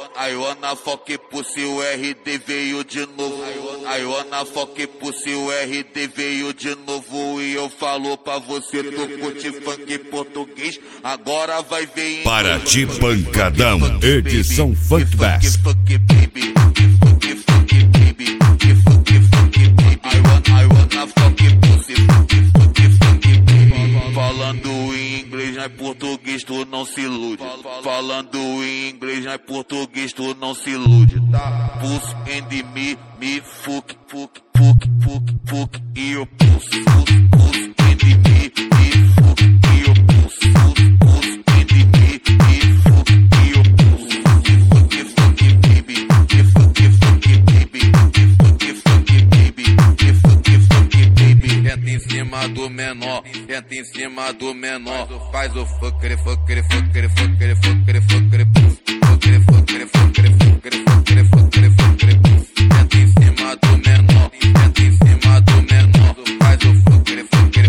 I wanna fuck pussy, o RD veio de novo. I wanna fuck pussy, o RD veio de novo. E eu falo pra você, tu curte funk português, agora vai ver em Para de pancadão, edição Funk Bass. I wanna fuck pussy, falando em inglês, não é português, tu não se ilude. Falando em inglês, não é português, tu não se ilude, tá? Pussy and me, fuck, e o pussy, pussy and me, fuck, e o pussy, pussy and me, fuck, e o pussy, fuck baby, entra em cima do menor, entra em cima do menor, faz o fucker, entra em cima do menor, entra em cima do menor, faz o fucker,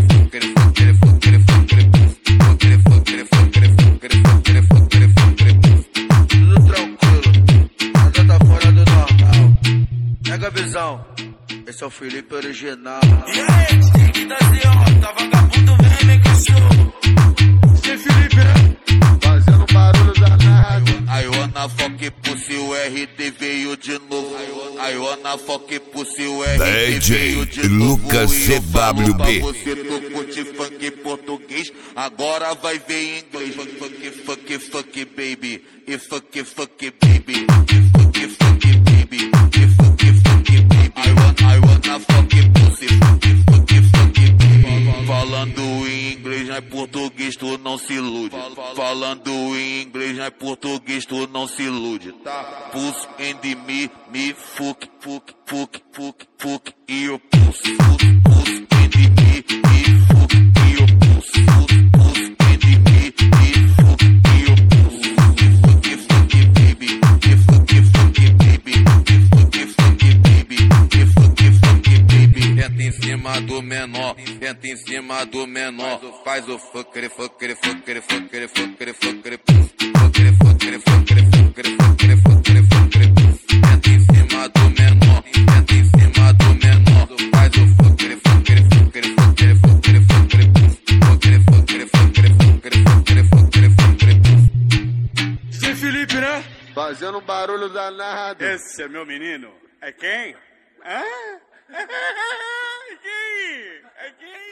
tudo tranquilo, nada tá fora do normal, pega a visão. Esse é o Felipe original. E aí, que tá assim, ó, tá vagabundo, vem, meu cachorro. Esse é Felipe, né? Fazendo barulho danado. I wanna fuck pussy, o RD veio de novo. I wanna fuck pussy, o RD veio de novo. Lucas CWB. Você tu curte funk português, agora vai ver em inglês. Fuck baby, e fuck baby, e fuck baby, e fuck baby. I wanna fuck pussy, fuck baby. Falando em inglês, não é português, tu não se ilude. Falando em inglês, não é português, tu não se ilude, tá? Pussy and me, fuck, e o pussy, pussy and me, fuck, e o pussy, pussy and me, fuck, e o pussy, fuck baby, fuck baby, entra em cima do menor, entra em cima do menor, faz o fucker, entra em cima do menor, entra em cima do menor, faz o fucker, Esse é Felipe, né? Fazendo barulho danado. Esse é meu menino. É quem? Hã? Quem? É quem?